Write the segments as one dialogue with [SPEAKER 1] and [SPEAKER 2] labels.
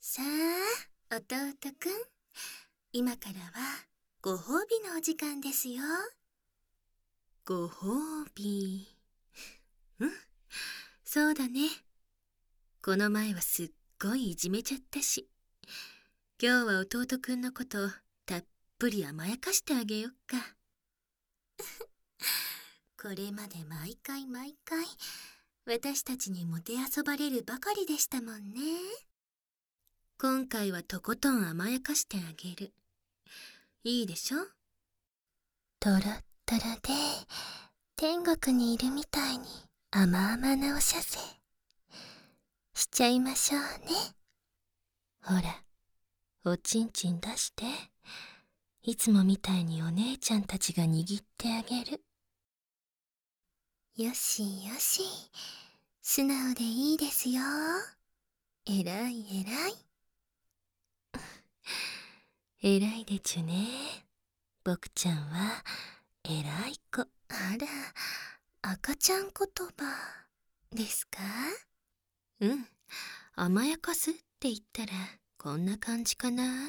[SPEAKER 1] さあ、弟くん。今からはご褒美のお時間ですよ。ご褒美。そうだね。この前はすっごいいじめちゃったし、今日は弟くんのことたっぷり甘やかしてあげよっか。これまで毎回私たちにもてあそばれるばかりでしたもんね。今回はとことん甘やかしてあげる。いいでしょ？
[SPEAKER 2] トロットロで天国にいるみたいに甘々なおしゃせしちゃいましょうね。ほら、おちんちん出して、いつもみたいにお姉ちゃんたちが握ってあげる。よしよし、素直でいいですよ。えらいえらい。えらいでちゅね。僕ちゃんはえらい子。あら、赤ちゃん言葉ですか？
[SPEAKER 1] 甘やかすって言ったらこんな感じかなって。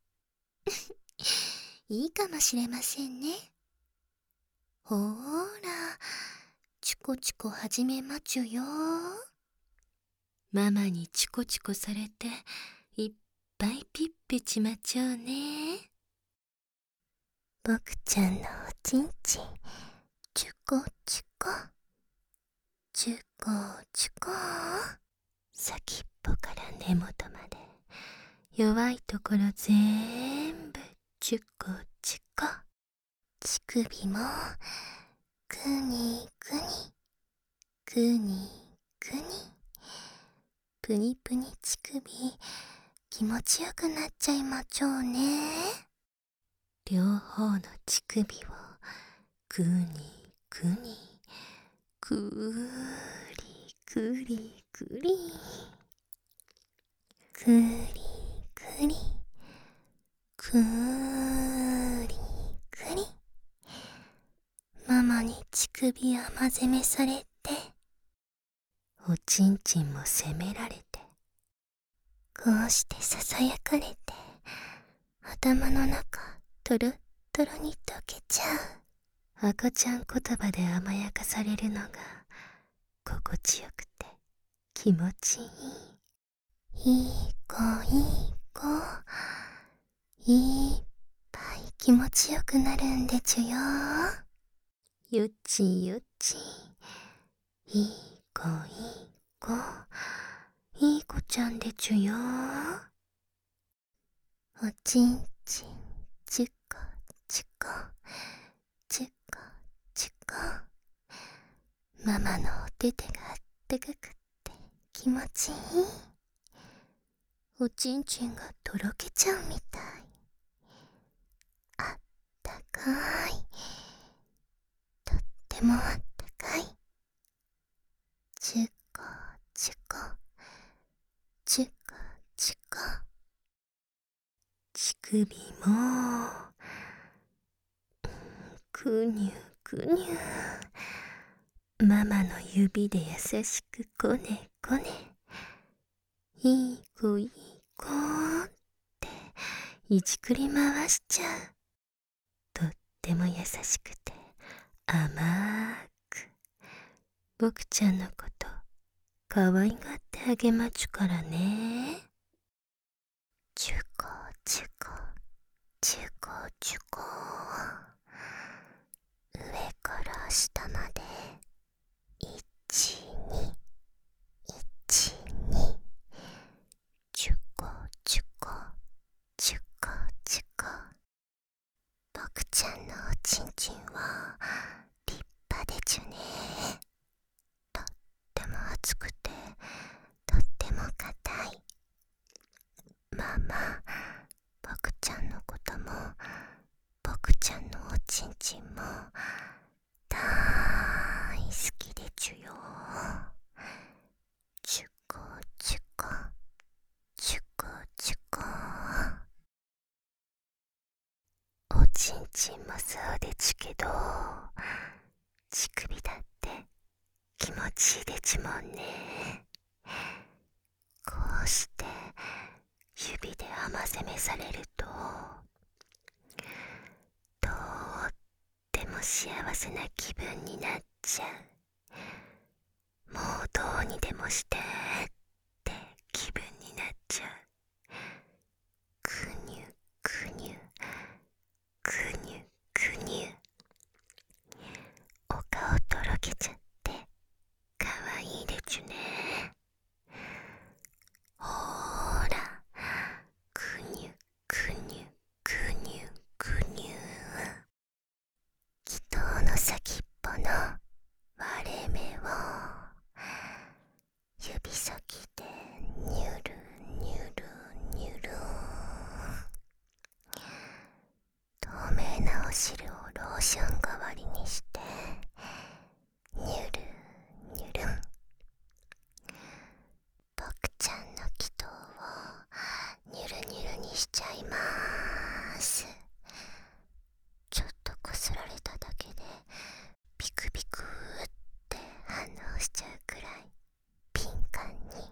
[SPEAKER 2] いいかもしれませんね。ほーら、チコチコ始めまちゅよ。
[SPEAKER 1] ママにチコチコされていっぱいピッピちまちゃうね。
[SPEAKER 2] 僕ちゃんのおちんちん、チュコチュコ、チュコチュコ。先っぽから根元まで、弱いところぜんぶチュコチュコ。乳首もくにくに、くにくに。ぷにぷに乳首、気持ちよくなっちゃいまちょうね。両方の乳首をくにくに、くりくりくり、くりくり、くりくり。ママに乳首甘攻めされて、おちんちんも責められて、こうしてささやかれて、頭の中トロットロに溶けちゃう。赤ちゃん言葉で甘やかされるのが心地よくて気持ちいい。いい子いい子、いっぱい気持ちよくなるんでちゅよ。よちよち、いい子いい子、いい子ちゃんでちゅよ。おちんちんチュコチュコ、チュコチュコ。ママのお手手があったかくって気持ちいい。おちんちんがとろけちゃうみたい。あったかい、とってもあったかい。チュコチュコ、チュコチュコ。乳首もくにゅくにゅ。ママの指で優しくこねこね。いい子いい子っていじくり回しちゃう。とっても優しくて甘く僕ちゃんのこと可愛がってあげまちゅからね。チュコチュコ、チュコチュコ。上から下まで12、12。チュコチュコ、チュコチュコ。僕ちゃんのおちんちんは立派でちゅね。とっても厚くてとっても硬い。ママ、僕ちゃんのことも僕ちゃんのおちんちんも大好きでちゅよ。チュコチュコ、チュコチュコ。おちんちんもそうでちゅけど、乳首だって気持ちいいでちゅもんね。こうして責めされるととっても幸せな気分になっちゃう。もうどうにでもしてって気分になっちゃう。くにゅくにゅくにゅくにゅ。お顔とろけちゃってかわいいでちゅね。ほーら、くにゅくにゅくにゅくにゅ。祈祷の先っぽの割れ目を指先でニュルニュルニュル。透明なお汁をローション代わりにしてニュルニュル。僕ちゃんの祈祷をニュルニュルにしちゃいまーす。ちょっとこすられただけでピクピクって反応しちゃうくらい敏感に。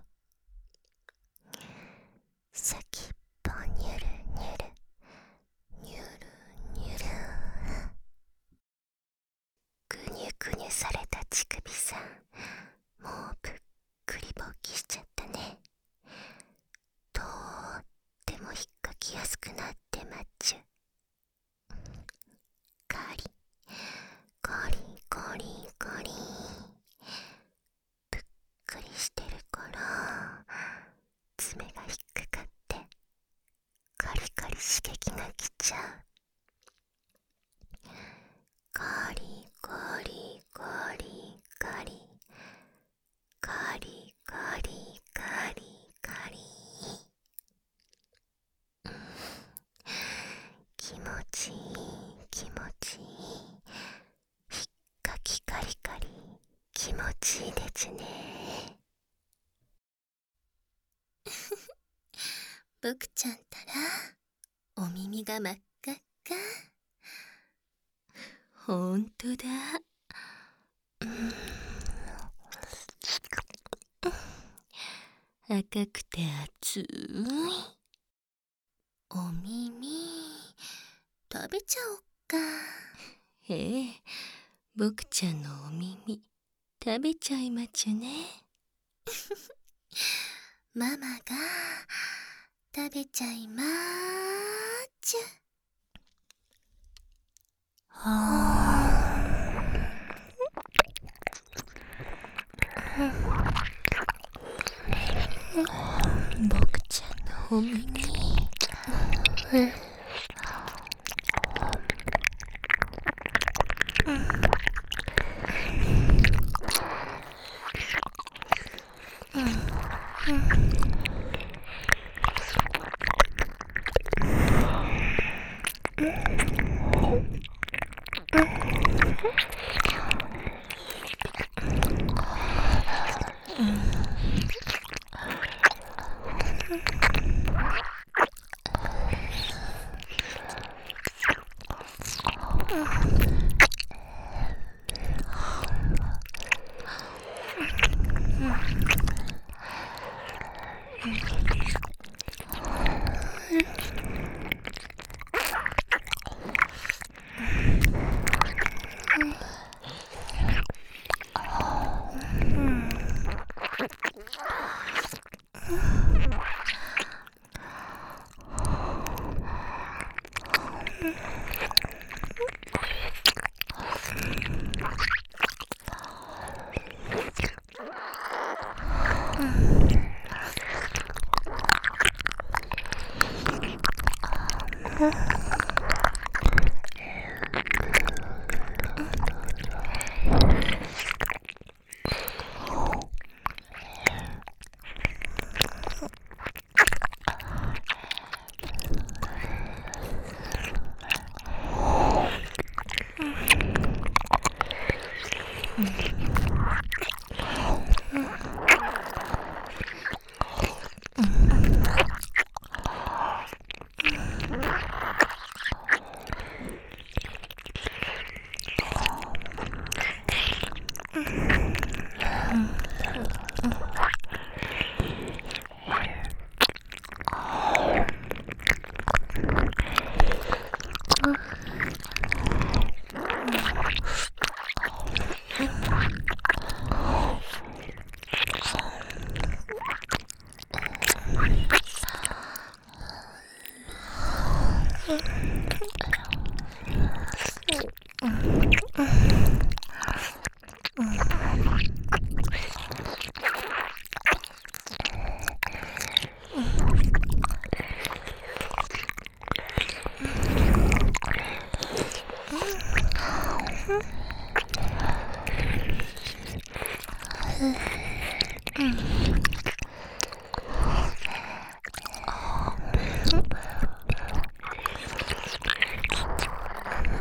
[SPEAKER 2] 先っぽニュルニュルニュルニュル。ぐにゅぐにゅされた乳首さん、もうぷっくり勃起しちゃったね。とっても引っかきやすくなってまっちゅ。ガリゴリゴリゴリ。ぷっくりしてるから爪が引っかかってガリガリ刺激がきちゃう。ガリガリガリガリガリガリガリガリ。気持ちいい気持ちいい。ひっかきカリカリ気持ちいいでちゅね。
[SPEAKER 1] 僕ちゃんたらお耳が真っ赤っか。ほんとだ。赤くて熱いお耳食べちゃおっか。へえ、僕ちゃんのお耳食べちゃいまちゅね。ママが食べちゃいまーちゅ。僕ちゃんのお耳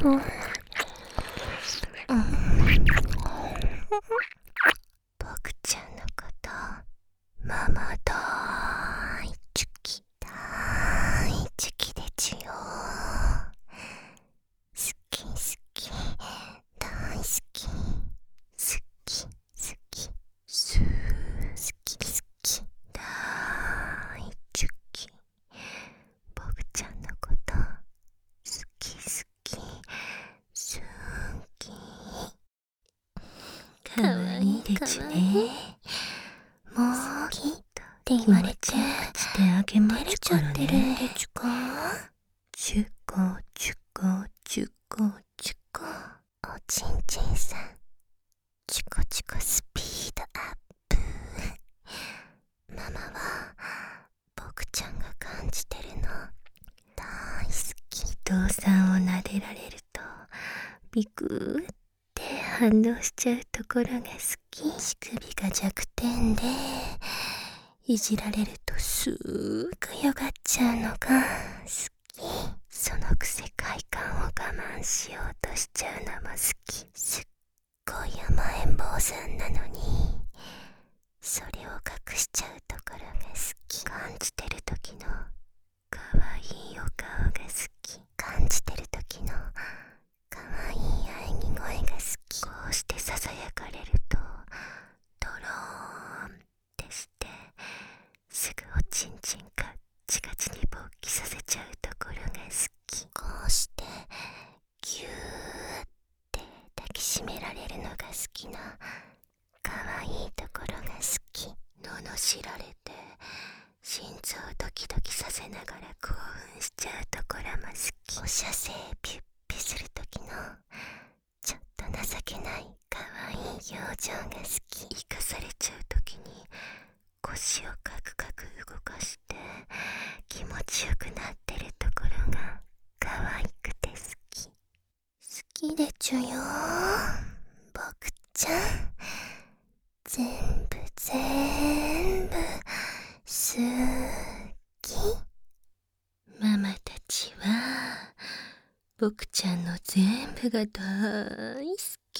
[SPEAKER 2] 僕ちゃんのことママ大好き大好きでちゅよ。好き好き大好き好き好きす好き好き大好き。僕ちゃんのこと好き好き好き。かわいいでちゅね。もう好きって言われてしてあげまちゅからね。照れちゃってるんでちゅか。ちゅこちゅこちゅこちゅこ。おちんちんさんチコチコスピードアップ。ママは僕ちゃんが感じてるの大好き。伊藤さんを撫でられるとビクーって反応しちゃうところが好き。乳首が弱点でいじられるとすーぐよがっちゃうのが好き。そのくせ快感を我慢しようとしちゃうのも好き。すっごい甘えん坊さんなのにそれを隠しちゃうところが好き。感じてる時のかわいいお顔が好き。感じてる時のかわいい喘ぎ声が好き。こうしてささやかれるとドローンってしてすぐおちんちんガッチガチに勃起させちゃうところが好き。こうしてギューって抱きしめられるのが好きなかわいいところが好き。罵られて心臓ドキドキさせながら興奮しちゃうところも好き。お射精ピュッピュする時のちょっと情けないかわいい表情が好き。生かされちゃう時に腰をカクカク動かして気持ちよくなってるところが可愛くて好き。好きでちゅよ僕ちゃん。全部全部好き。ママたちは僕ちゃんの全部が大好き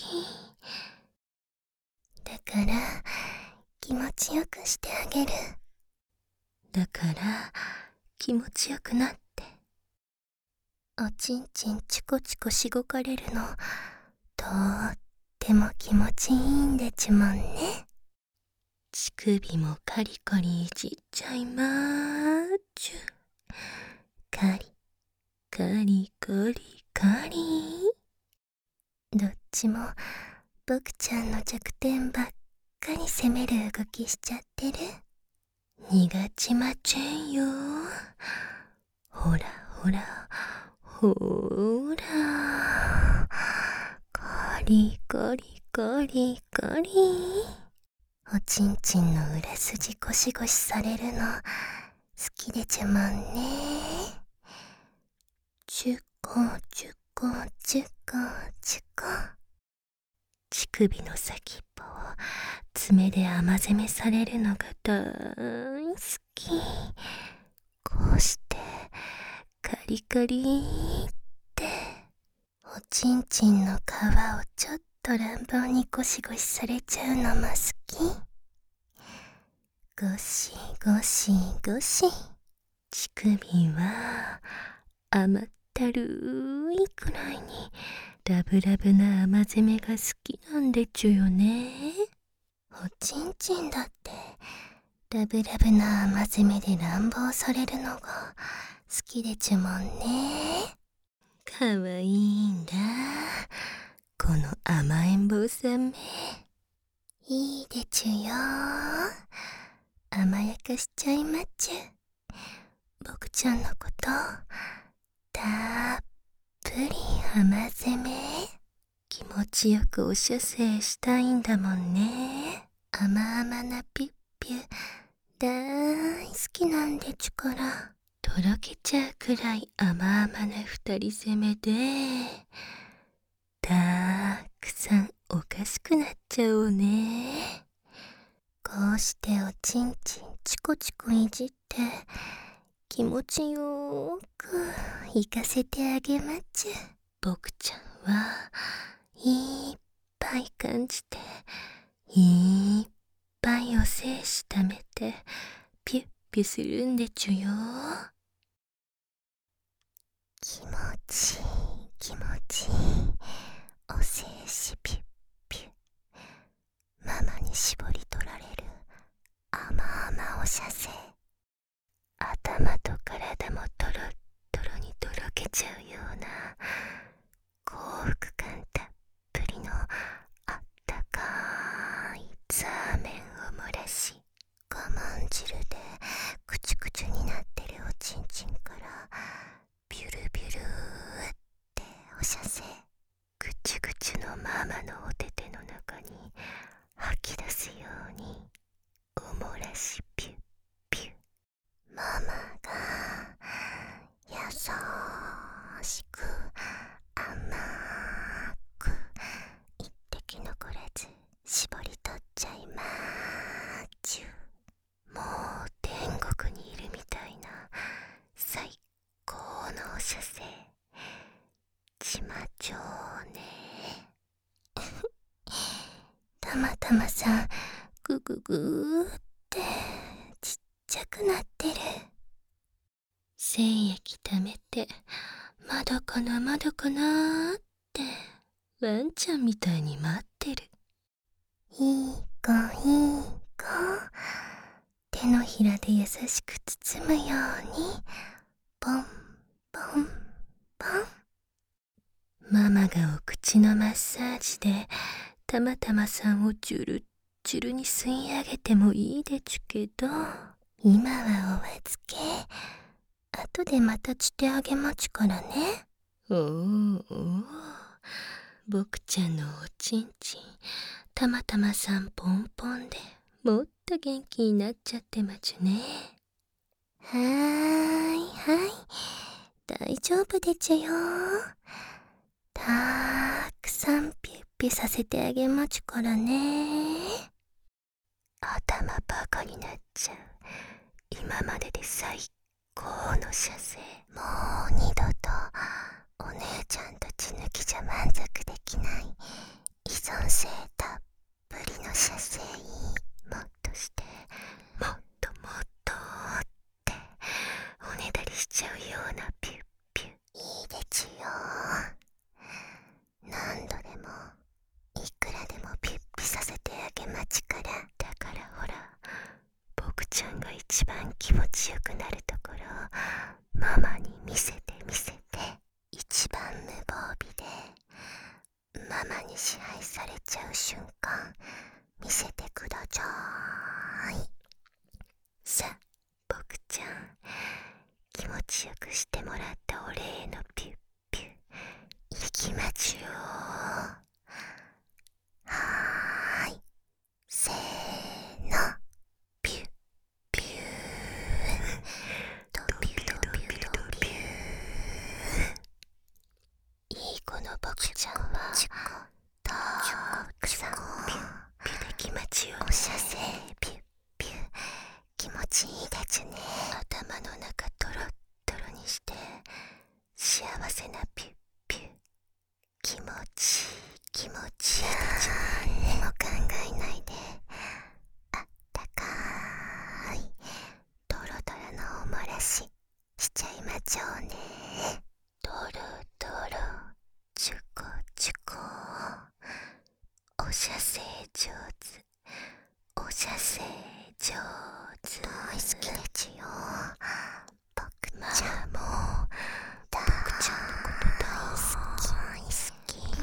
[SPEAKER 2] だから気持ちよくしてあげる。だから気持ちよくなっておちんちんチコチコしごかれるのとっても気持ちいいんでちゅもんね。乳首もカリカリいじっちゃいまーちゅ。カリカリカリカリ。どっちも僕ちゃんの弱点ばっかり責める動きしちゃってる。苦ちまちんよ。ほらほらほらカリカリカリカリ。おちんちんの裏筋ゴシゴシされるの好きでちゅもんね。チュコチュコチュコチュコ。乳首の先っぽを爪で甘攻めされるのが大好き。こうしてカリカリっておちんちんの皮をちょっと乱暴にゴシゴシされちゃうのも好き。ゴシゴシゴシ。乳首は甘ったるいくらいにラブラブな甘攻めが好きなんでちゅよね。おちんちんだってラブラブな甘攻めで乱暴されるのが好きでちゅもんね。かわいいんだこの甘えん坊さんめ。いいでちゅよ甘やかしちゃいまちゅ。僕ちゃんのことたっぷり甘攻め気持ちよくお射精したいんだもんね。甘々なピュッピュ大好きなんでちゅから。とろけちゃうくらい甘々な二人攻めでたくさんおかしくなっちゃおうね。こうしておちんちんチコチコいじって気持ちよーく行かせてあげまちゅ。 僕ちゃんはいっぱい感じて、いっぱいお精子溜めてピュッピュするんでちゅよ。気持ちいい気持ちいいお精子ピュッピュ。ママに絞り取られる甘々お射精。頭と体もトロットロにとろけちゃうような幸福感たっぷりのあったかいザーメンを漏らし、我慢汁でクチュクチュになってるおちんちんからビュルビュルってお射精。ぐちゅぐちゅのママのお手手の中に吐き出すようにお漏らしピュッピュ。ママが優しく甘く一滴残らず絞り取っちゃいまーちゅ。もう天国にいるみたいな最高のお射精。ちまちょうね。たまたまさんぐぐぐーってちっちゃくなってる。精液溜めてまだかなまだかなーってワンちゃんみたいに待ってる。いい子いい子、手のひらで優しく包むようにポンポンポン。ママがお口のマッサージでたまたまさんをジュルッジュルに吸い上げてもいいでちゅけど、今はお預け。後でまたしてあげまちからね。おーおー、僕ちゃんのおちんちんたまたまさんポンポンでもっと元気になっちゃってまちゅね。はーいはい、大丈夫でちゅよ。たーくさんピュッピュさせてあげまちゅからね。頭バカになっちゃう今までで最高の射精。もう二度とお姉ちゃんと血抜きじゃ満足できない依存性たっぷりの射精。もっとしてもっともっとっておねだりしちゃうようなピュッピュ。いいでちゅよ。何度でもいくらでもピュッピさせてあげまちから。だからほら、僕ちゃんが一番気持ちよくなるところママに見せて見せて。一番無防備でママに支配されちゃう瞬間見せてください。さあ僕ちゃん、気持ちよくしてもらったお礼のピュッピュいきまちゅよ。はーい、せーの、ピュッピュードピュドピュドピュー。いい子の僕ちゃんはたくさんピュッピュできまちゅよね。お射精ピュッピュ気持ちいいでちゅね。頭の中トロットロにして幸せなピュッピュ。気持ちいい気持ちいいでちゅね。何にも考えないであったかーいトロトロのお漏らししちゃいまちょうね。トロトロチュコチュコ、お射精上手お射精上手。大好きでちゅよ僕ちゃん。も僕ちゃんのこと大好き大好き。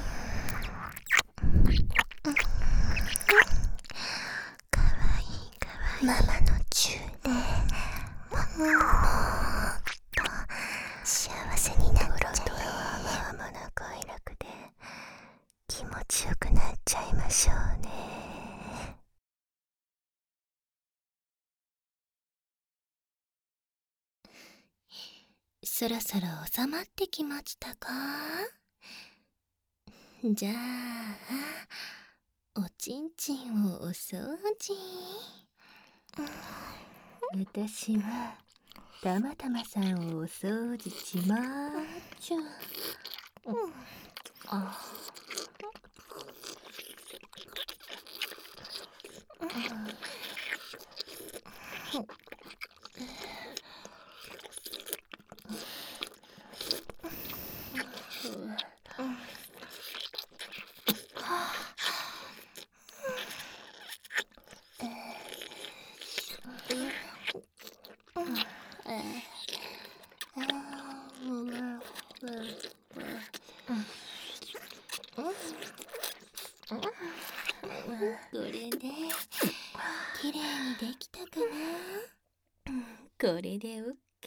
[SPEAKER 2] かわいいかわいいママのチューでもっと幸せになっちゃえ。トロトロはママな快楽で気持ちよくなっちゃいましょうね。そろそろ収まってきましたか？じゃあおちんちんをお掃除。私はたまたまさんをお掃除しまーちゅ。
[SPEAKER 1] これで綺麗にできたかな。これでオッケ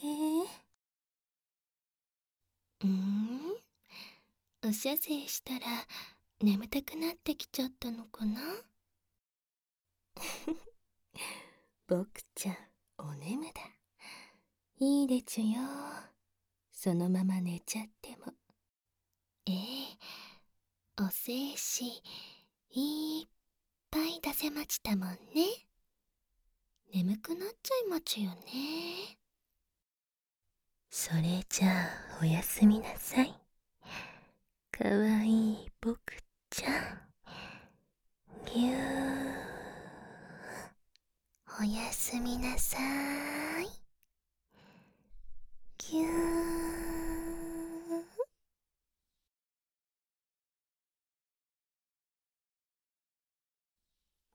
[SPEAKER 1] ー。おしゃせいしたら眠たくなってきちゃったのかな。僕ちゃんお眠だ。いいでちゅよ。そのまま寝ちゃっても。おせいしいっぱい出せまちたもんね。眠くなっちゃいまちよね。
[SPEAKER 2] それじゃあおやすみなさい。かわいい僕ちゃん。ぎゅー。おやすみなさーい。ぎゅー。